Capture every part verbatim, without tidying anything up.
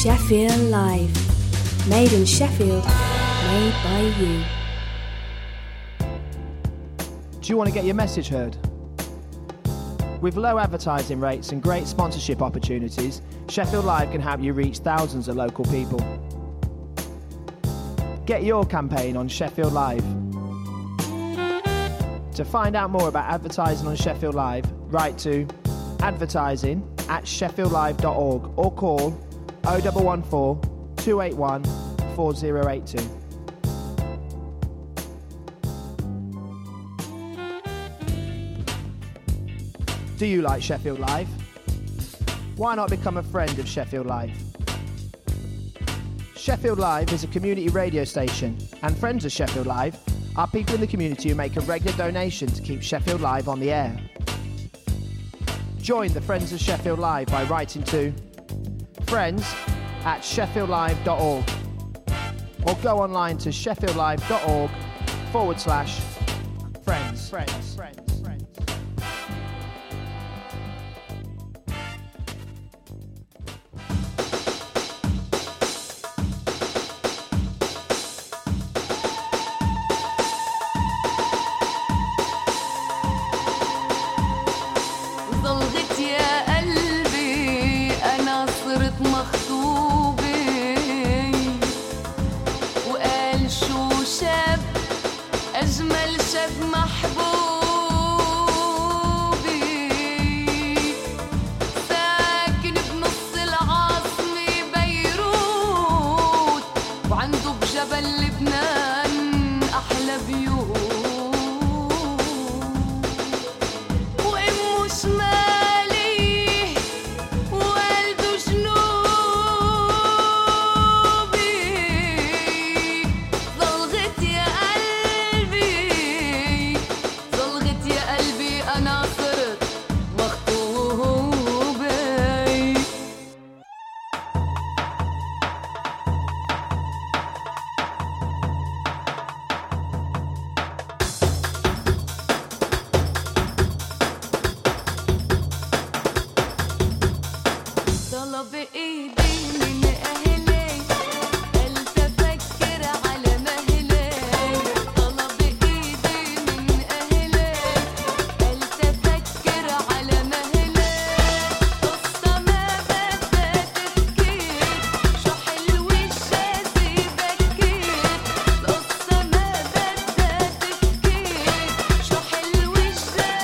Sheffield Live. Made in Sheffield, made by you. Do you want to get your message heard? With low advertising rates and great sponsorship opportunities, Sheffield Live can help you reach thousands of local people. Get your campaign on Sheffield Live. To find out more about advertising on Sheffield Live, write to advertising at sheffield live dot org or call oh one one four, two eight one, four oh eight two. Do you like Sheffield Live? Why not become a friend of Sheffield Live? Sheffield Live is a community radio station, and friends of Sheffield Live are people in the community who make a regular donation to keep Sheffield Live on the air. Join the Friends of Sheffield Live by writing to friends at sheffield live dot org or go online to sheffield live dot org forward slash friends. Friends. Friends.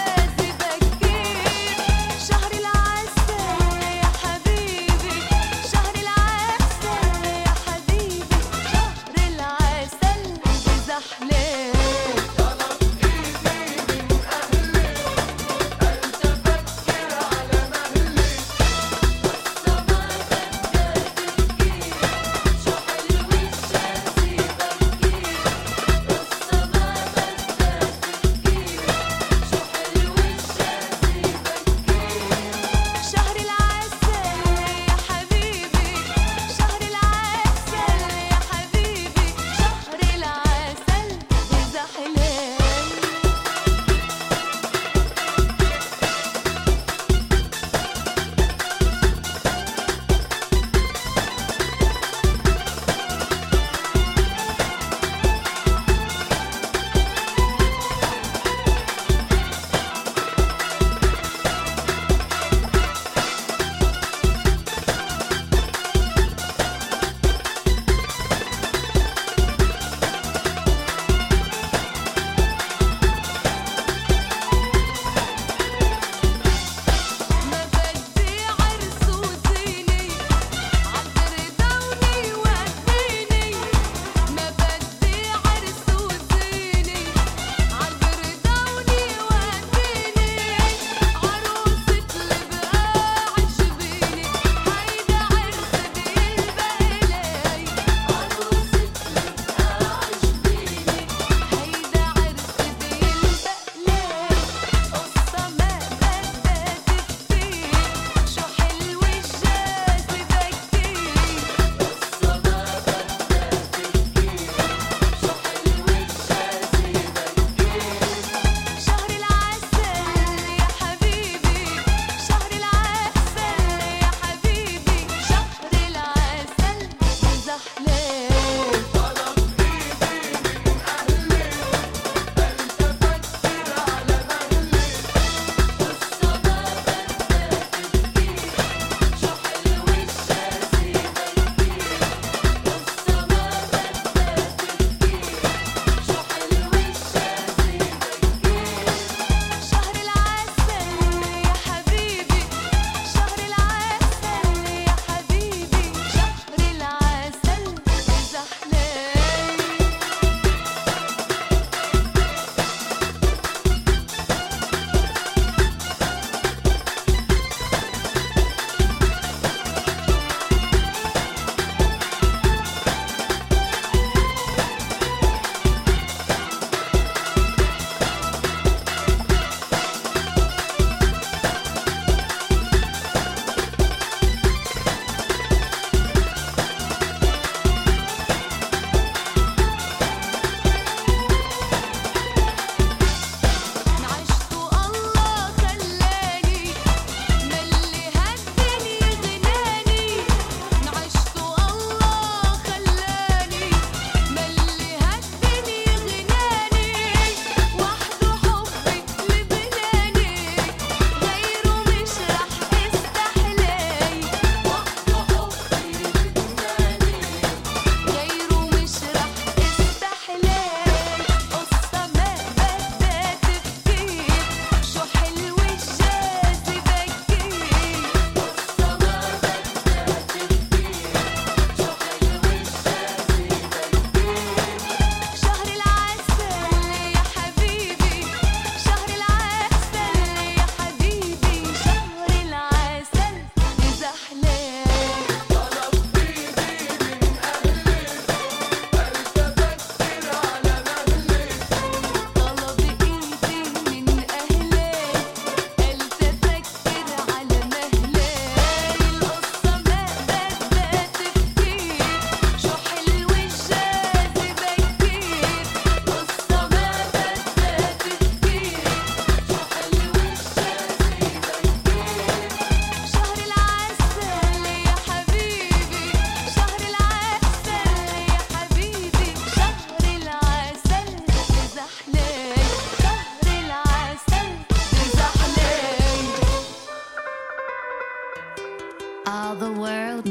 شهر العسل يا حبيبي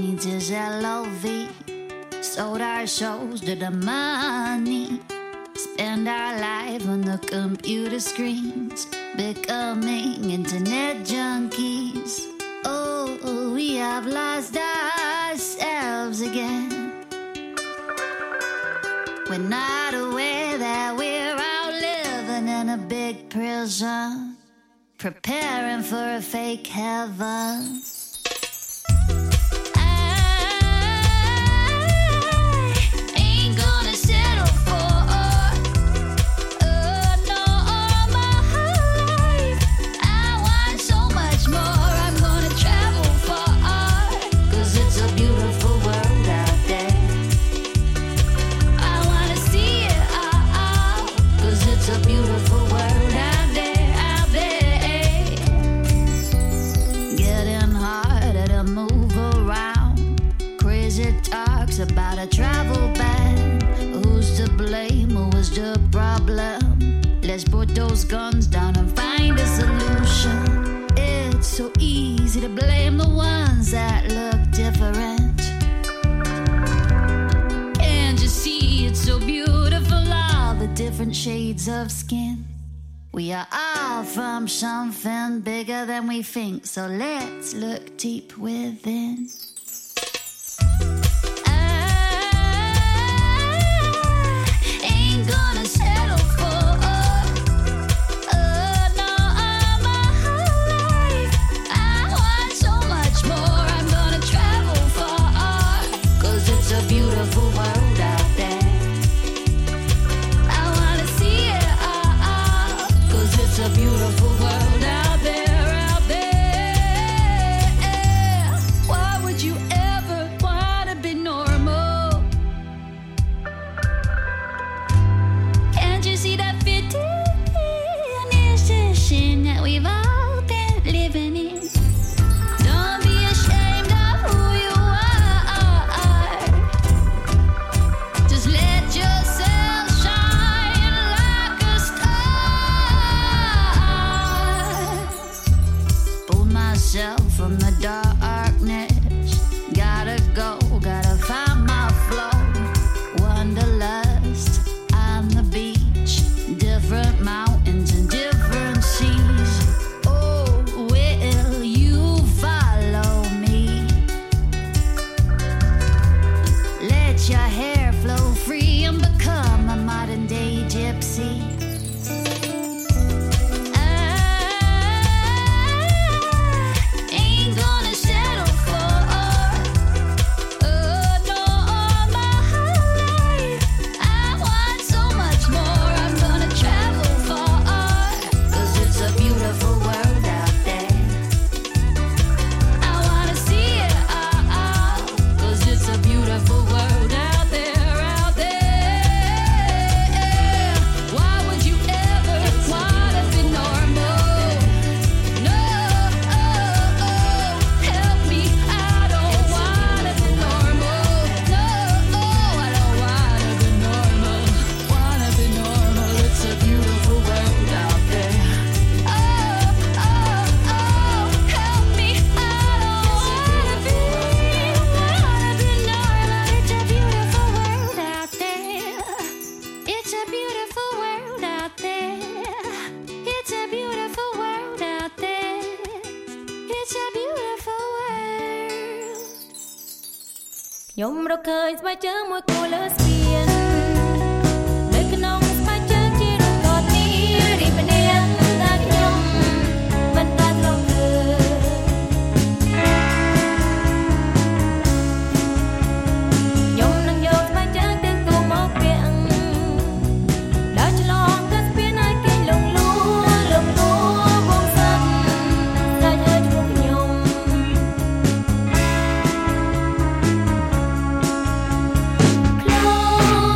needs is L O V. Sold our souls to the money. Spend our life on the computer screens, becoming internet junkies. Oh, we have lost ourselves again. We're not aware that we're out living in a big prison, preparing for a fake heaven. About a travel ban, who's to blame, who was the problem? Let's put those guns down and find a solution. It's so easy to blame the ones that look different. Can't you see it's so beautiful, all the different shades of skin? We are all from something bigger than we think, so let's look deep within. Gonna settle for oh no, all my life I want so much more. I'm gonna travel far, cause it's a beautiful world out there. I wanna see it all, cause it's a beautiful world out there, out there. Why would you ever wanna be normal? See that fitting is the sin that we've all been living in. Don't be ashamed of who you are. Just let yourself shine like a star. Pull myself from the darkness. Gotta go, gotta find my flow. Wanderlust on the beach. Different mountains and different seas. Oh, will you follow me? Let your hair flow free and become a modern day gypsy. Nhôm rau khơi vai chớ môi cô lỡ xiên nơi cái nông vai chớ chỉ được còn đi đi bên đêm ta cái nhôm vẫn ta rau khơi nhôm nâng dâu vai chớ tiếng cô móc biển đã cho lo cất biến ai cây lồng lúa lồng lúa bông sân ra nhớ chuông nhôm close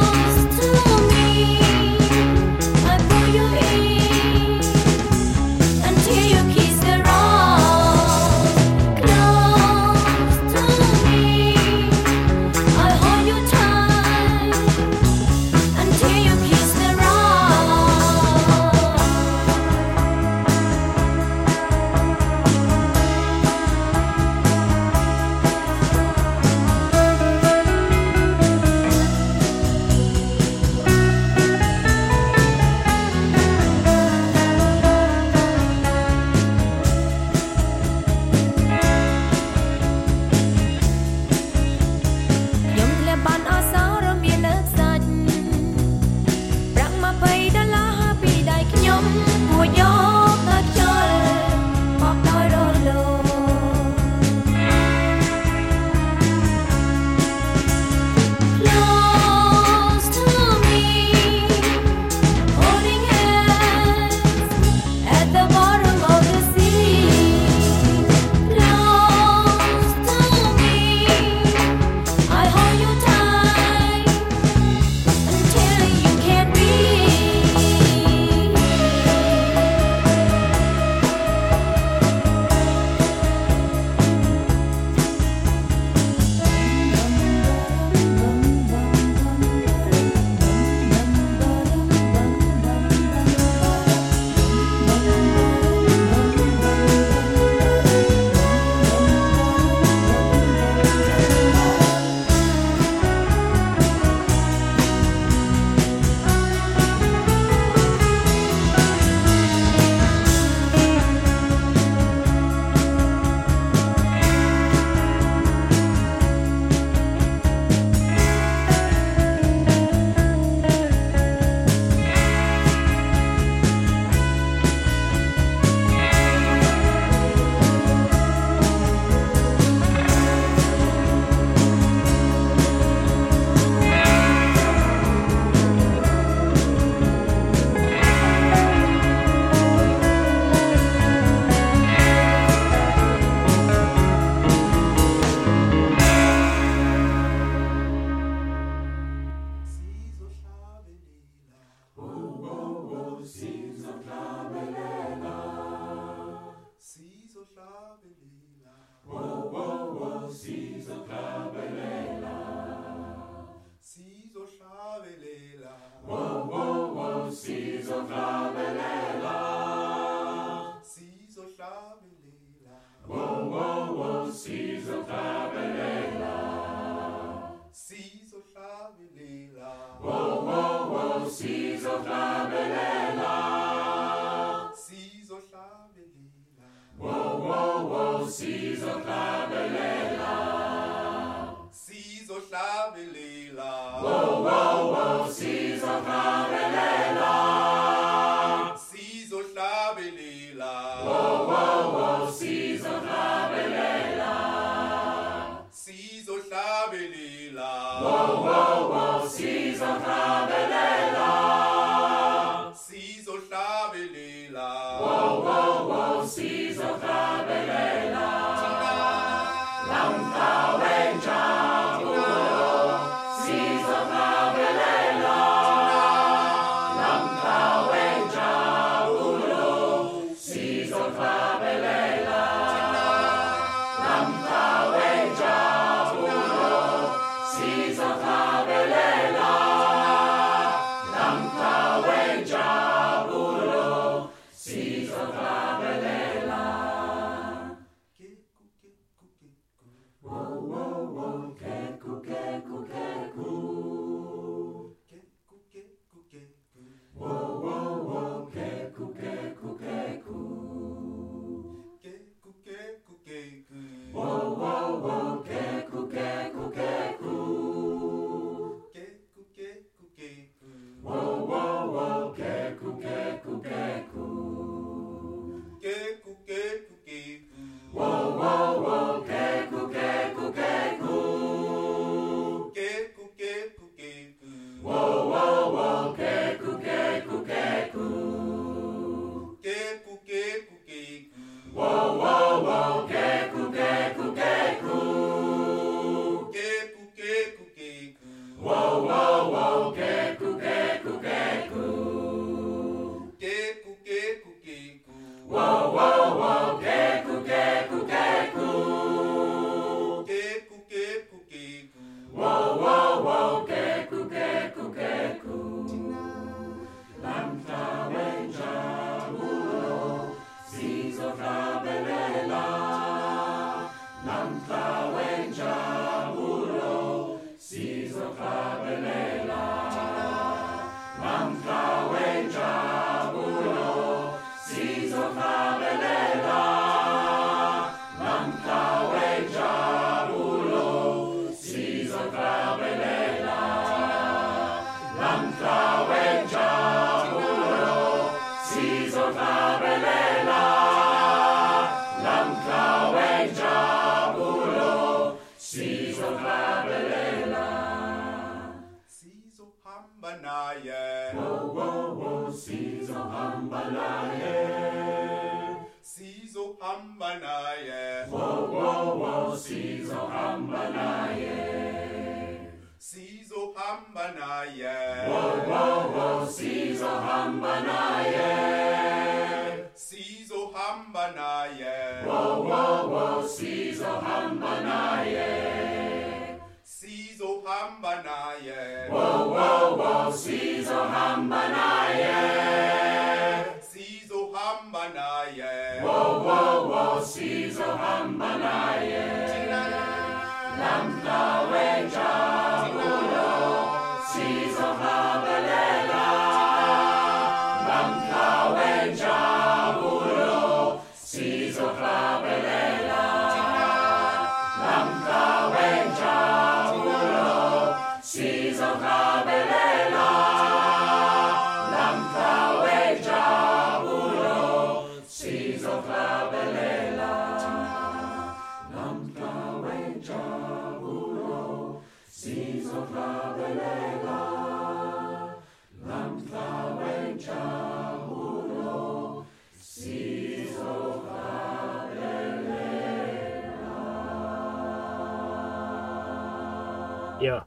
Yeah.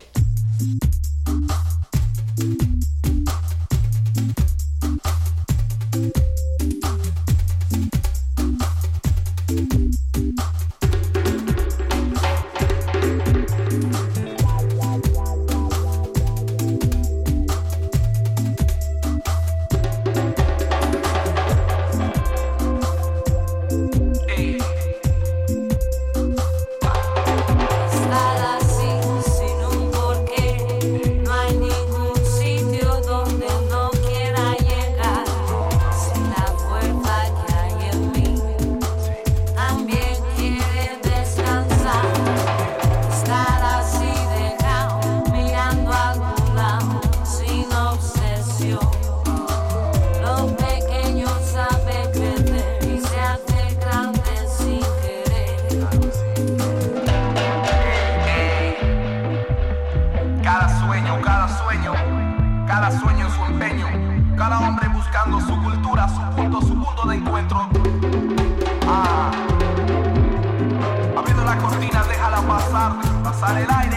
Estar así sin un porqué, no hay ningún sitio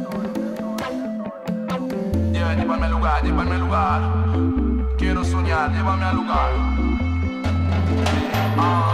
Yeah, llévame al lugar, llévame al lugar. Quiero soñar, llévame al lugar. Ah.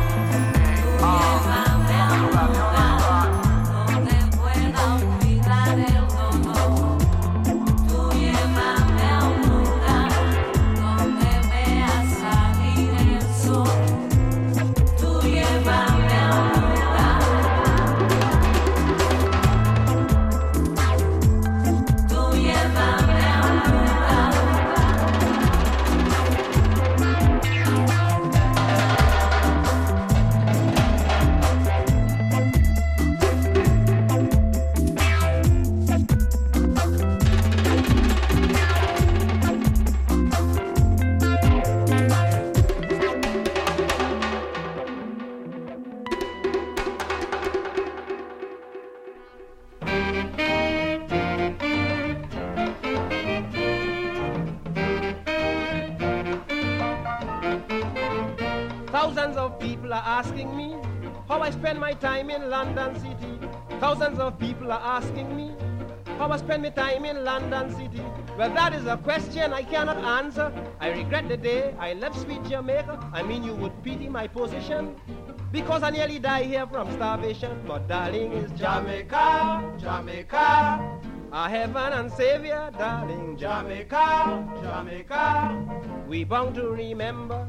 Thousands of people are asking me how I spend my time in London City. Thousands of people are asking me how I spend my time in London City. Well, that is a question I cannot answer. I regret the day I left sweet Jamaica. I mean, you would pity my position, because I nearly die here from starvation. But darling, is Jamaica, Jamaica, our heaven and savior, darling. Jamaica, Jamaica, we bound to remember.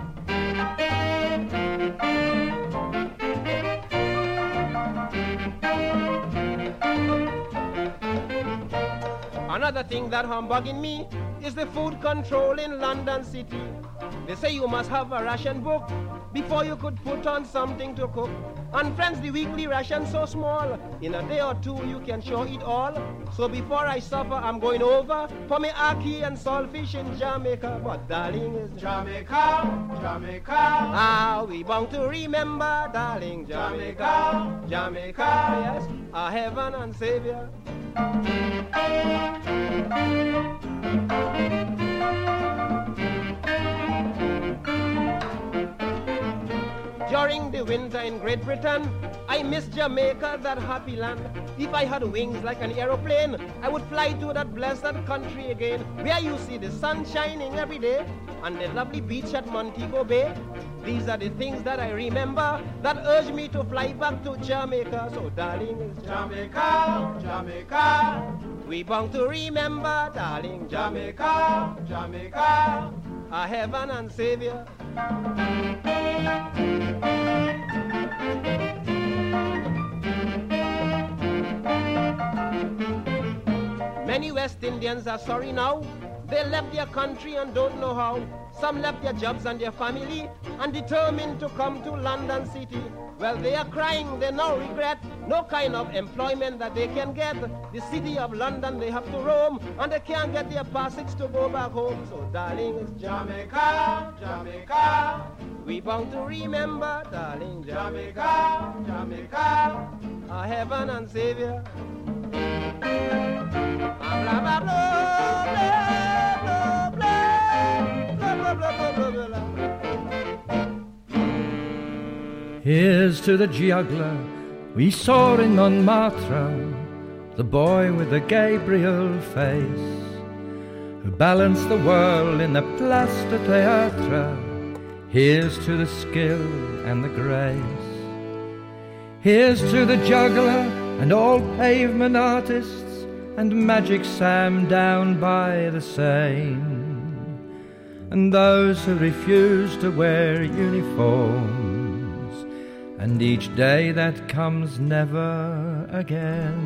Another thing that humbugging me is the food control in London City. They say you must have a ration book before you could put on something to cook. And friends, the weekly ration so small, in a day or two you can sure eat all. So before I suffer, I'm going over for me ackee and saltfish in Jamaica. But darling, is Jamaica, Jamaica, ah, we bound to remember, darling. Jamaica, Jamaica, yes, our heaven and savior. During the winter in Great Britain, I miss Jamaica, that happy land. If I had wings like an aeroplane, I would fly to that blessed country again, where you see the sun shining every day and the lovely beach at Montego Bay. These are the things that I remember that urge me to fly back to Jamaica. So darling, is Jamaica, Jamaica, We bound to remember, darling, Jamaica, Jamaica, our heaven and savior. Many West Indians are sorry now. They left their country and don't know how. Some left their jobs and their family and determined to come to London City. Well, they are crying, they no regret, no kind of employment that they can get. The city of London they have to roam, and they can't get their passage to go back home. So, darling, it's Jamaica, Jamaica. We bound to remember, darling, Jamaica, Jamaica, our heaven and savior. Blah, blah, blah, blah, blah, blah, blah, blah, blah, blah, blah. Here's to the juggler we saw in Montmartre, the boy with the Gabriel face, who balanced the world in the Place de Théâtre. Here's to the skill and the grace. Here's to the juggler and all pavement artists, and Magic Sam down by the Seine, and those who refuse to wear uniforms, and each day that comes never again.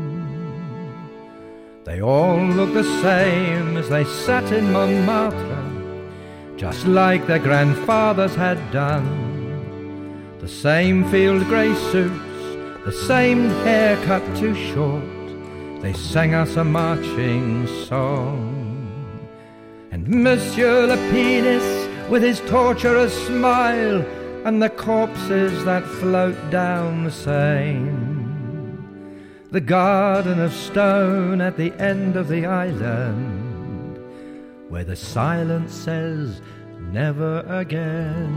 They all look the same as they sat in Montmartre, just like their grandfathers had done. The same field grey suits, the same hair cut too short. They sang us a marching song. And Monsieur Lapidus, with his torturous smile, and the corpses that float down the Seine, the garden of stone at the end of the island, where the silence says never again.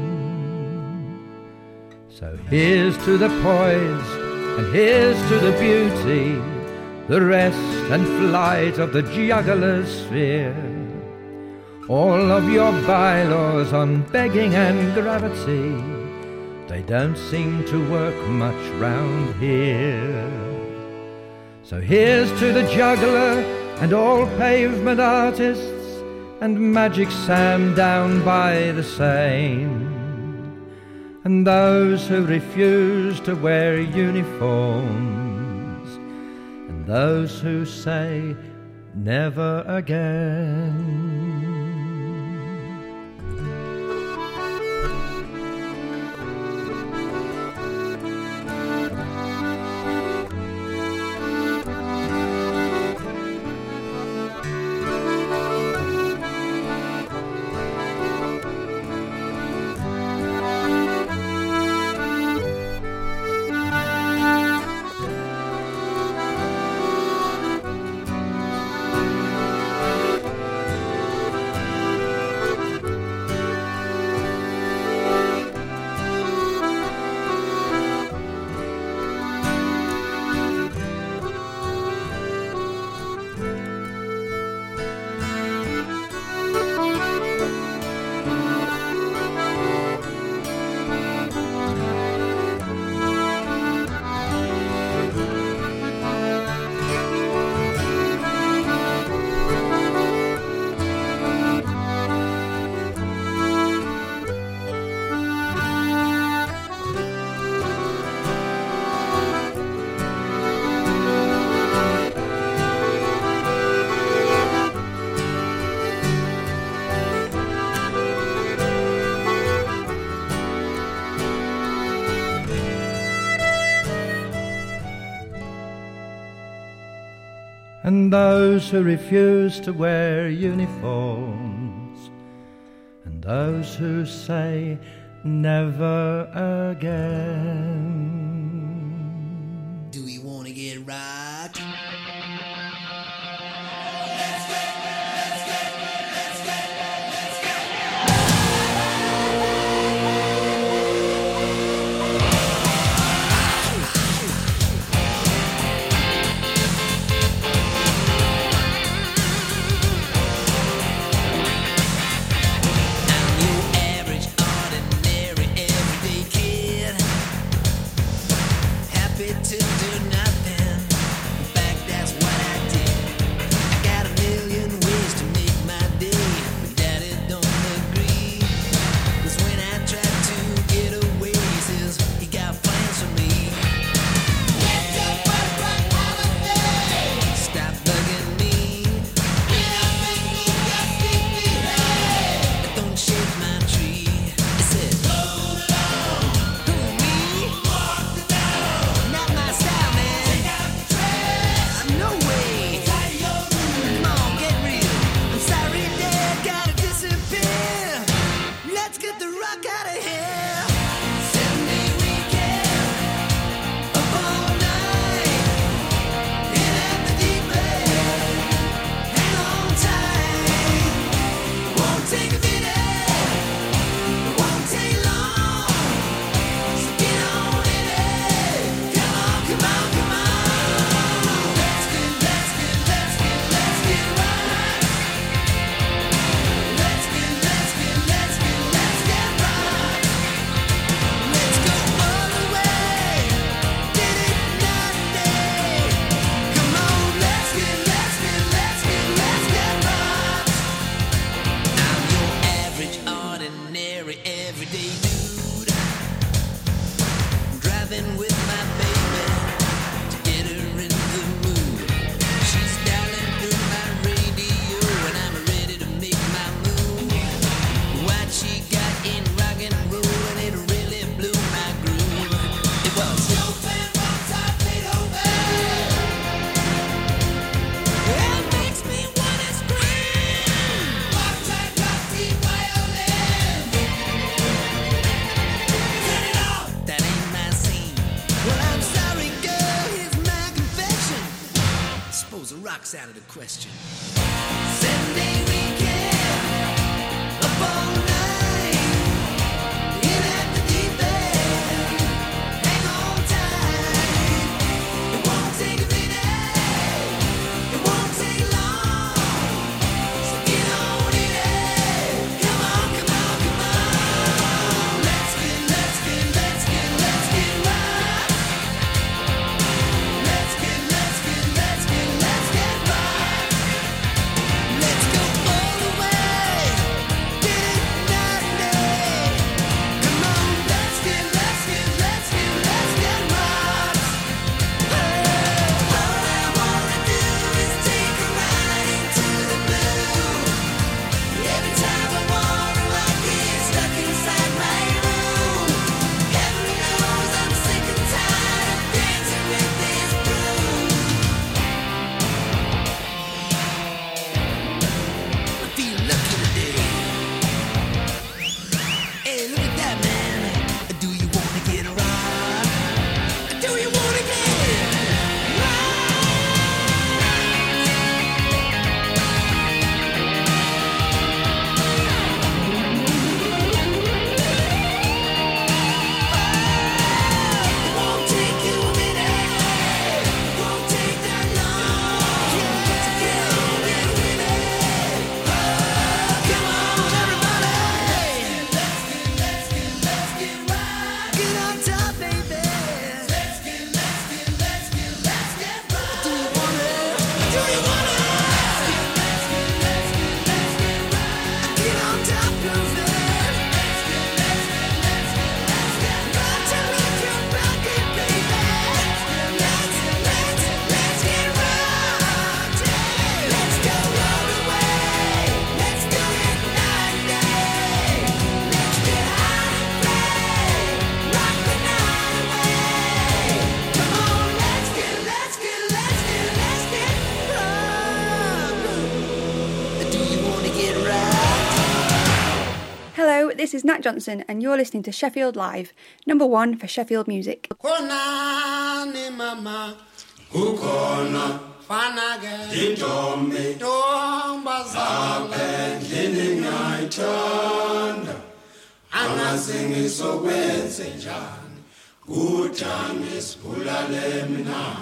So here's to the poise, and here's to the beauty, the rest and flight of the juggler's sphere. All of your bylaws on begging and gravity, they don't seem to work much round here. So here's to the juggler and all pavement artists, and Magic Sam down by the Seine, and those who refuse to wear uniforms, and those who say never again. And those who refuse to wear uniforms, and those who say never again. Do we want to get rocked? box out of the question. Seven-day weekend, up all night, in at the deep end, hang on tight. It won't take a minute, it won't take long, so get on in it. Come on, come on, come on. Let's get, let's get, let's get, let's get right. Let's get, let's get, let's get, let's get right. Let's go all the way, get it night and day. Come on, let's get, let's get, let's get, let's get right. All I wanna do is take a ride into the blue. Every time I wanna, I get stuck inside my room. Heaven knows I'm sick and tired of dancing with this broom. I feel lucky today. Hey, look at that, man. Do you wanna get right? Do you wanna get It won't take you a minute, won't take that long to get on in with it. Come on, everybody. Let's get, let's get, let's get right. Get on top, baby. Let's get, let's get, let's get, let's get right. Do you wanna? Do you wanna? Let's get, let's get, let's get, let's get right. Get on top, girlfriend. Let's get, let's get, let's get, let's get right. To rock your body, baby. Let's, let's, let's get right. Let's go all the way. Let's do it night and day. Let's get high and play. Rock the night away. Come on, let's get, let's get, let's get, let's get right. Do you wanna get right? Hello, this is Nat Johnson, and you're listening to Sheffield Live, number one for Sheffield music. Konani mama ukhona fanake intombi ntombazana endlini ngayithanda angazi ngisokwenze njani kudani sibulale mina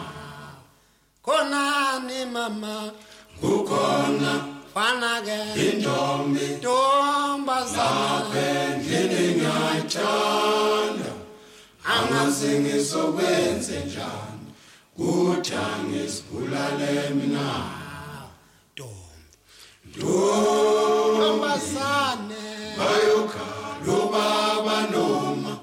konani mama ukhona fanake intombi ntombazana endlini ngayithanda angazi ngisokwenze njani kudani sibulale mina ntombazane bayokhala ubaba noma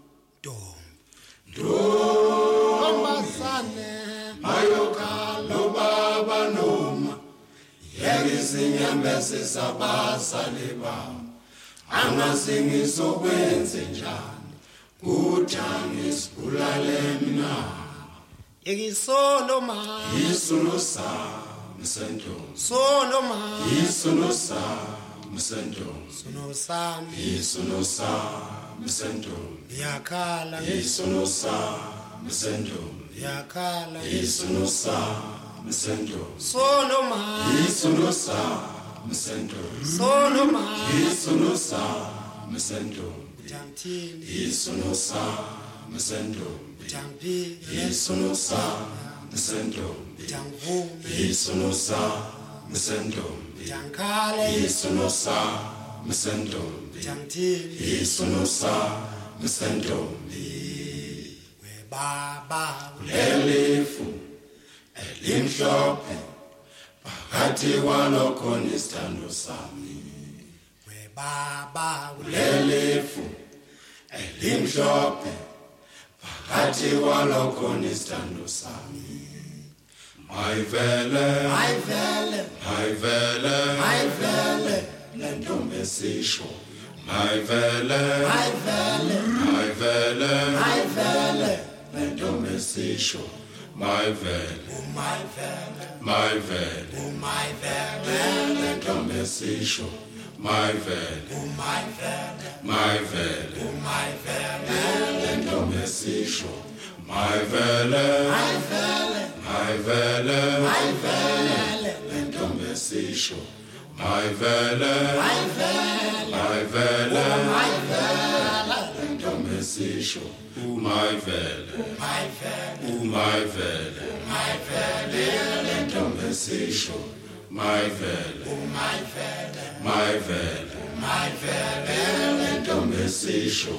ntombazane bayokhala ubaba noma yeke izinyembezi zabazali bami angazi ngisokwenze njani kudani sibulale mina Igisoloma Isono sami sendong Soloma Isono sami sendong Sono sami Isono sami sendong Yakala Isono sami sendong Yakala Isono sami sendong Soloma Isono sami sendong Soloma Isono sami sendong Jamtini Isono sami sendong Jampi Isono sami sendong Jamvume Isono sami sendong Jankale Isono sami sendong Jamtini Isono sami sendong We baba Lelifu elimhlophe phakathi kwalokho nesithando sami We baba Lelifu elimhlophe phakathi kwalokho nesithando sami Ayivele Ayivele Ayivele Ayivele lentombi esisho Ayivele Ayivele Ayivele Ayivele lentombi esisho Mayvele Mayvele Mayvele Mayvele lentombi esisho Mayvele Mayvele Mayvele Mayvele lentombi esisho my vele, my vele, my vele, my vele, lentombe sisho, my vele, my vele, my vele, my vele, lentombe sisho, my vele, my vele, my vele, my vele, lentombe sisho, my vele, my vele, my vele, my vele, lentombe sisho.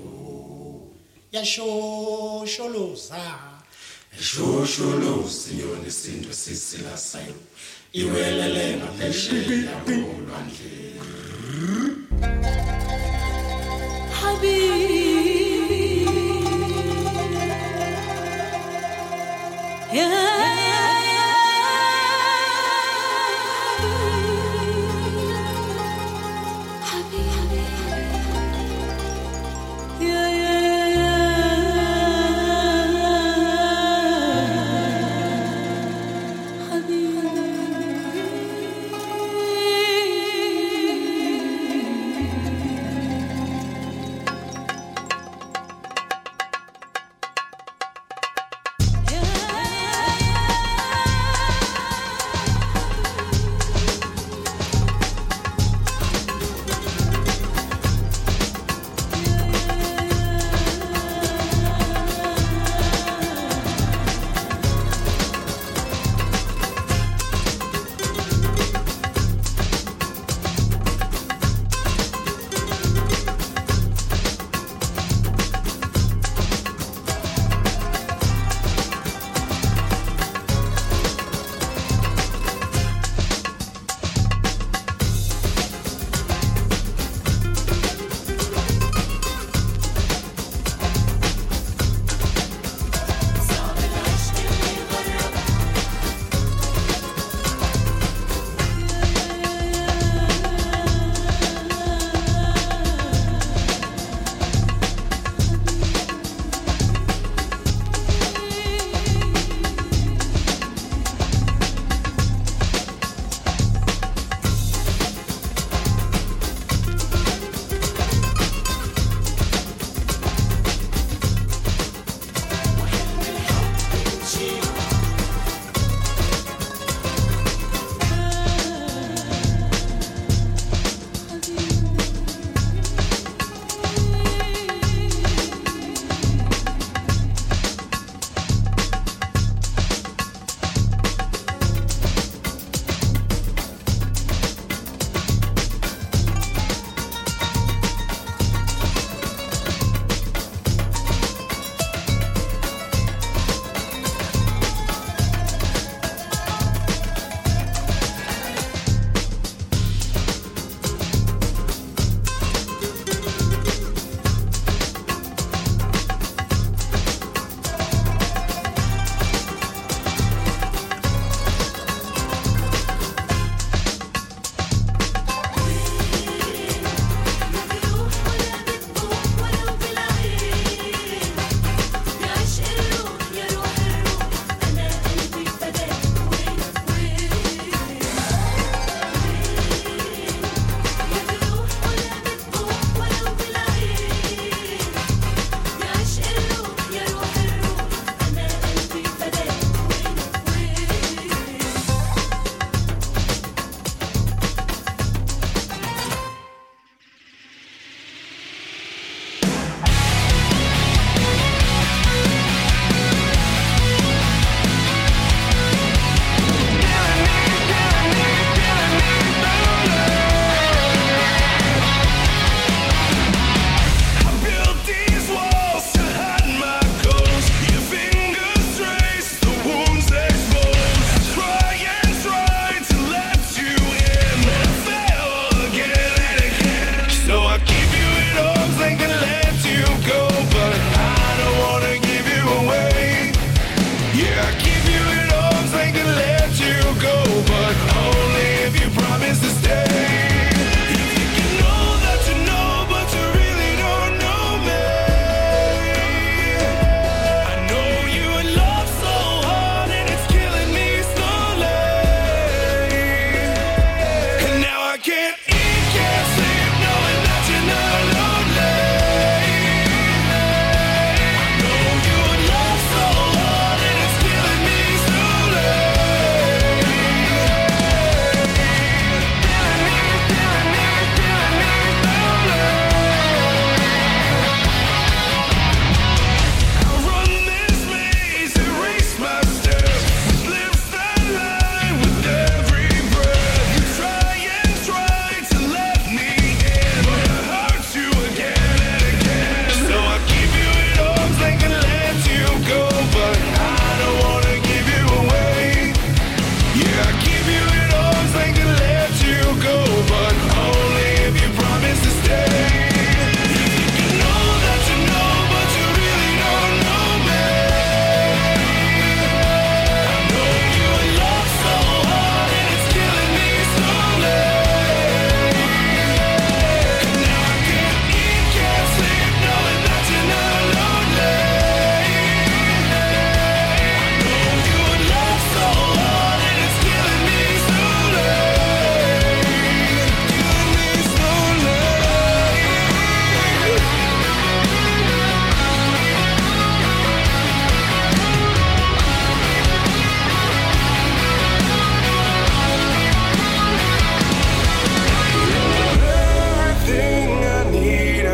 yashosholoza eshosholoza yona isinto sisila sayo iwelele ngaphesheya kolwandle حبيبي يا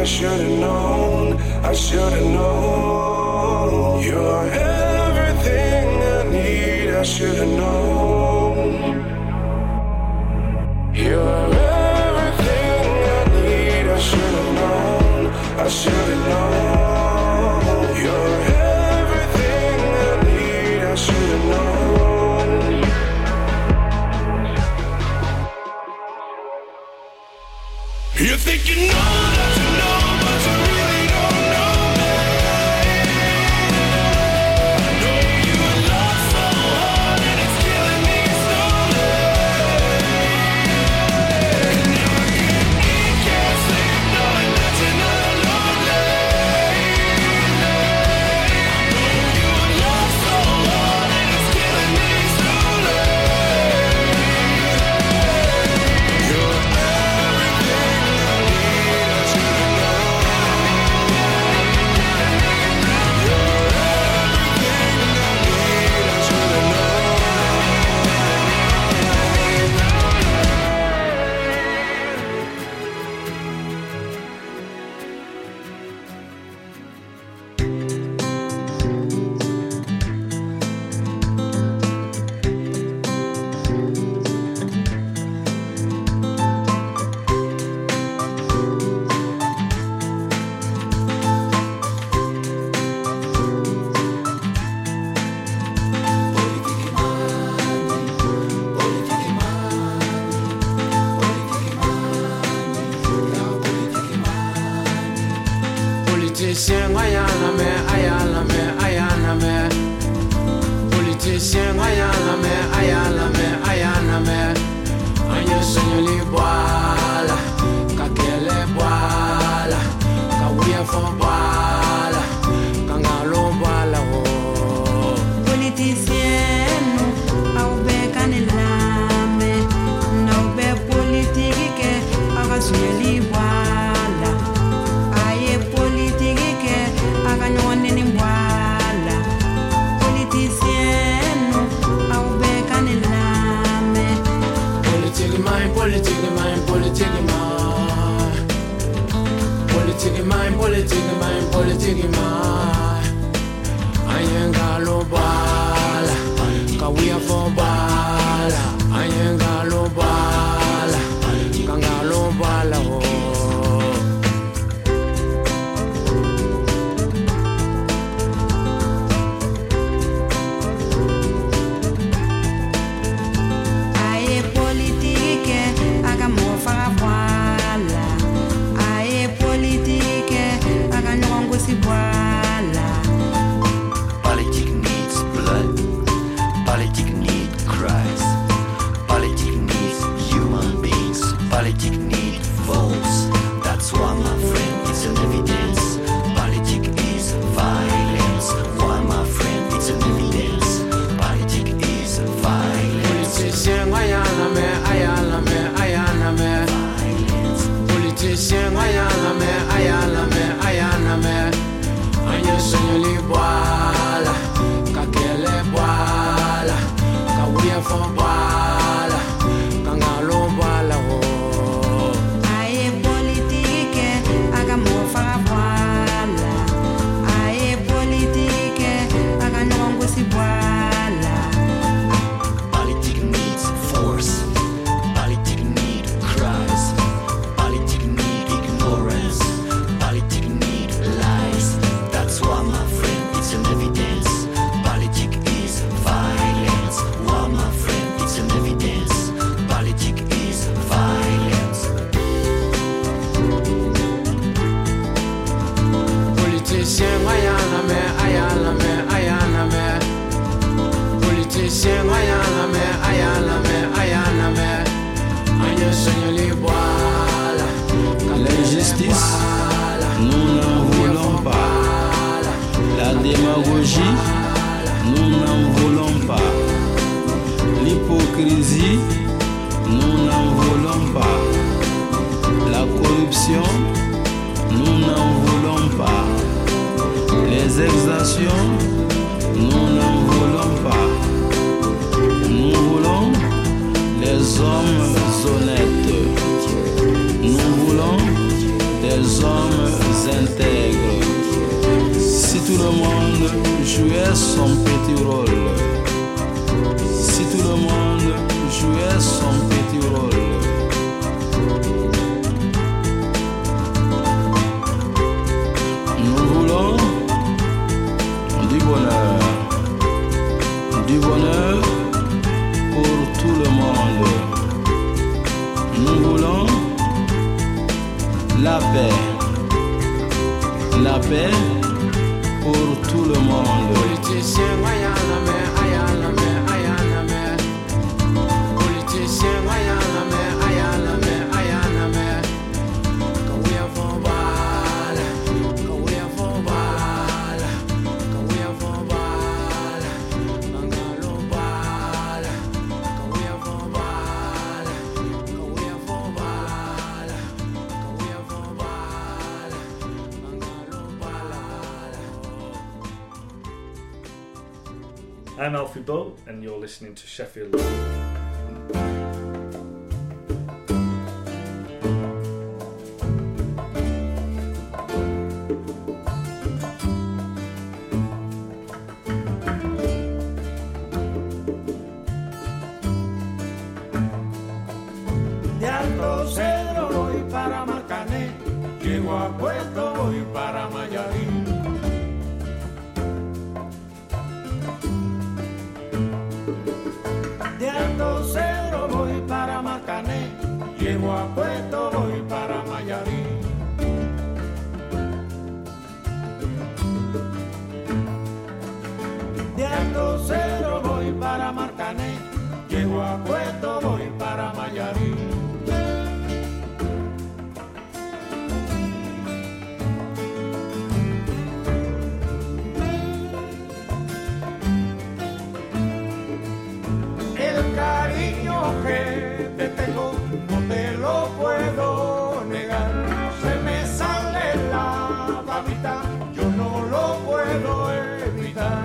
I should've known, I should've known. You're everything I need, I should've known. You're everything I need, I should've known, I should've known. You're everything I need, I should've known. You think you know that you know, but you really don't know me. I know you love so hard and it's killing me slowly. And now I can't eat, can't sleep, knowing that you're not lonely. I know you love so hard and it's killing me slowly. You're Politicien, ayana me, ayana me, ayana me. Politicien, ayana me, ayana me, ayana me. Año señoli boala, kakele boala, kawia fon boala, kangalo boala oh. Politicien, au be kanelame, na be politique, aga señoli boala. Aye politique, aga nyone ni boala. Politicien, au be kanelame. Politique mine, politique mine, politique mine. Politique mine, politique mine, politique mine. Ayengalo bala, kawia fo bala. Ayengalo bala, kangalo bala oh. Aye politique, aga mo fara boala. Aye politique, aga nyongo si boala. Politique needs blood. Politique needs Christ. Politique needs human beings. Politique needs votes. That's why, my friend, it's an evidence. Politique is violence. Why, my friend, it's an evidence. Politique is violence. Politicien, ayana me, ayana me, ayana me. Politicien, ayana me, ayana me, ayana me. Año señoli boala, kakele boala, kawia fon boala, kangalo boala oh. Aye politique, aga mo fara boala. Aye politique, aga nyongo si boala. Politique needs force. Politique need Christ. Politique need ignorance. Politique need lies. That's why, my friend, it's an evidence. Politique is violence. Why, my friend, it's an evidence. Politique is violence. Politicien, ayana me, ayana me, ayana me. Politicien, ayana me, ayana me, ayana me. Año señoli boala, L'injustice, nous n'en voulons pas. La démagogie, nous n'en voulons pas. L'hypocrisie, nous n'en voulons pas. La corruption, nous n'en voulons pas. Les exactions, nous n'en voulons pas. Nous voulons les hommes honnêtes. Nous voulons des des hommes intègres. Si tout le monde jouait son petit rôle, si tout le monde jouait son petit rôle, nous voulons du bonheur, du bonheur pour tout le monde. Nous voulons la paix, la paix pour tout le monde. Politicien, aïe la mer, aïe la mer, aïe la mer. Politicien, aïe la mer, aïe la mer, aïe la mer. Quand we are for ball, quand we are for ball, quand we are for ball, mangalo ball. Quand we are for ball, quand we are for ball, quand we are for ball, mangalo ball. I'm Alfie Bow, and you're listening to Sheffield Live. De Alto Cedro voy para Marcané, llego a Puerto voy para Mayarín. De Alto Cedro voy para Marcané, llego a Puerto voy para Mayarín. De Alto Cedro voy para Marcané, llego a Puerto voy para Mayarín. El cariño que te tengo no te lo puedo negar. Se me sale la babita, yo no lo puedo evitar.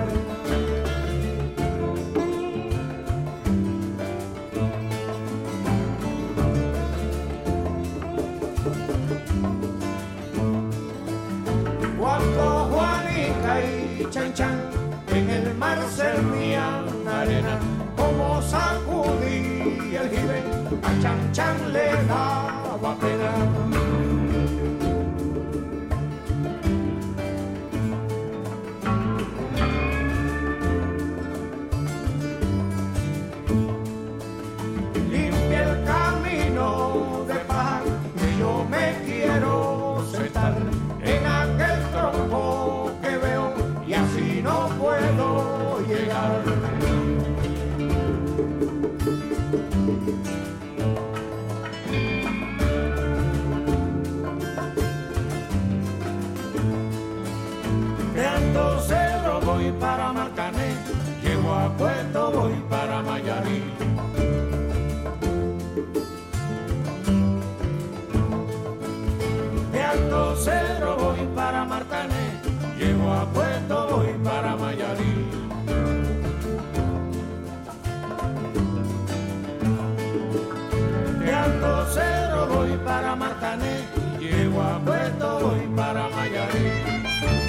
Cuando Juanica y Chan Chan en el mar servían arena, como sacudí el jibe, a Chan Chan le daba pena. Limpia el camino de paz, que yo me quiero sentar en aquel tronco que veo y así no puedo llegar. De Alto Cedro voy para Marcané, llego a Puerto voy para Mayarín. De Alto Cedro voy para Marcané, llego a Puerto voy para Mayarín. De Alto Cedro voy para Marcané, llego a Puerto voy para Mayarín.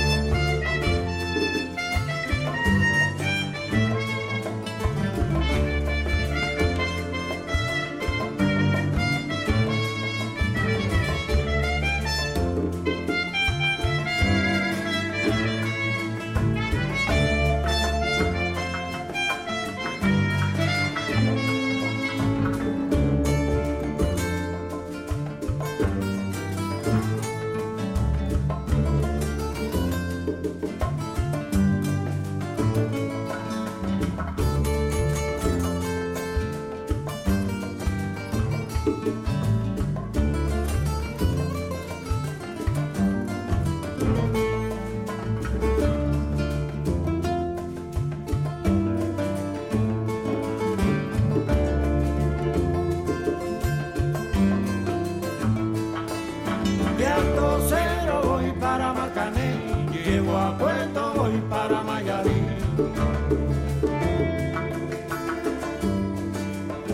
De Alto Cedro voy para Marcané, llego a Puerto voy para Mayarín.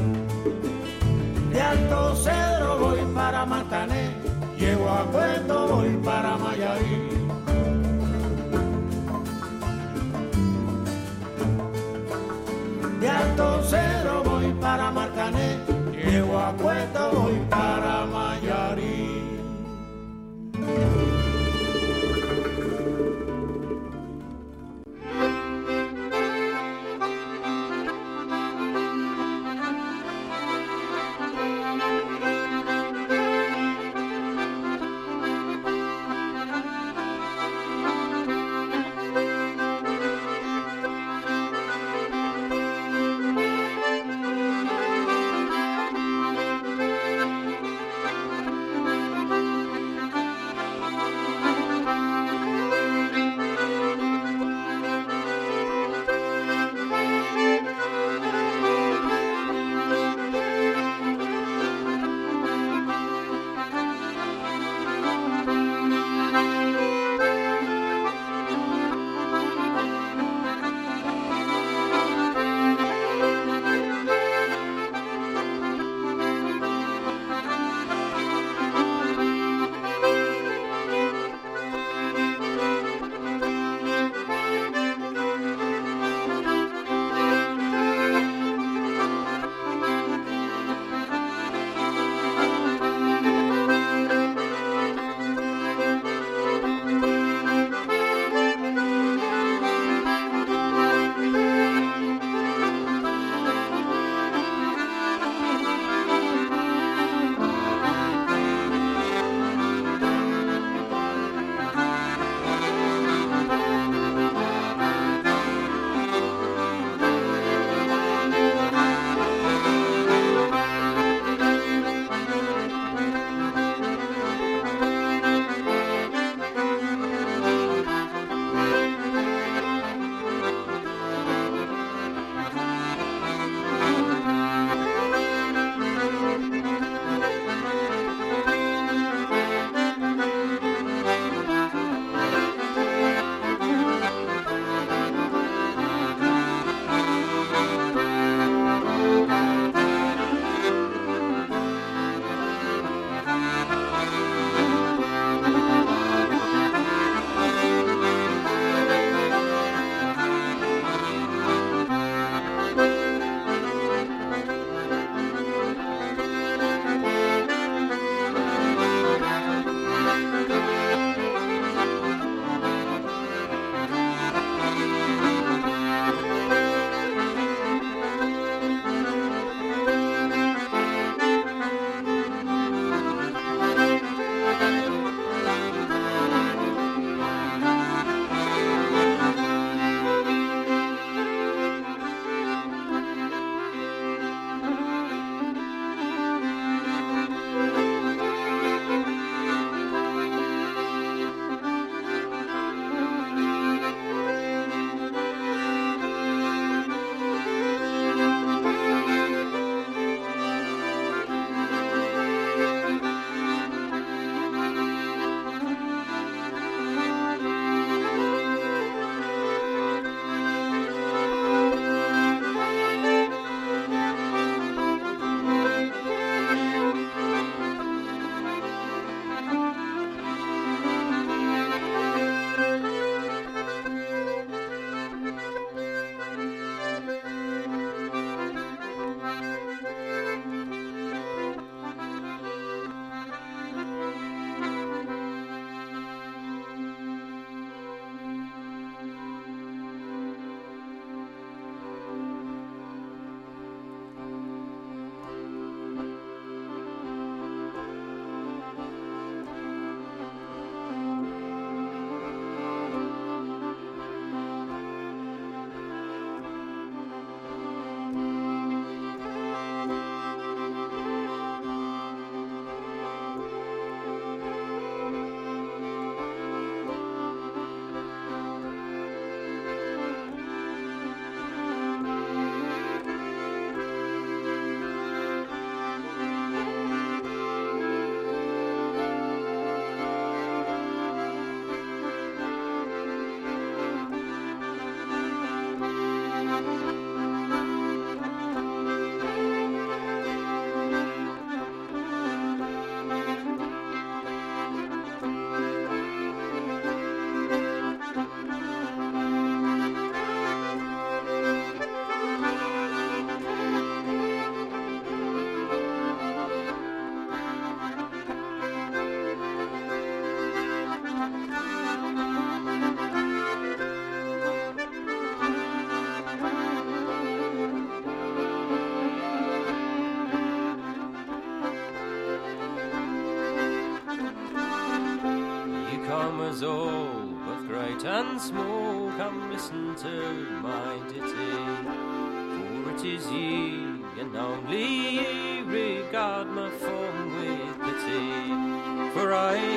De Alto Cedro voy para Marcané, llego a Puerto Acuesta voy para Mayarí. comers all, both great and small, come listen to my ditty. For it is ye, and only ye, regard my form with pity. For I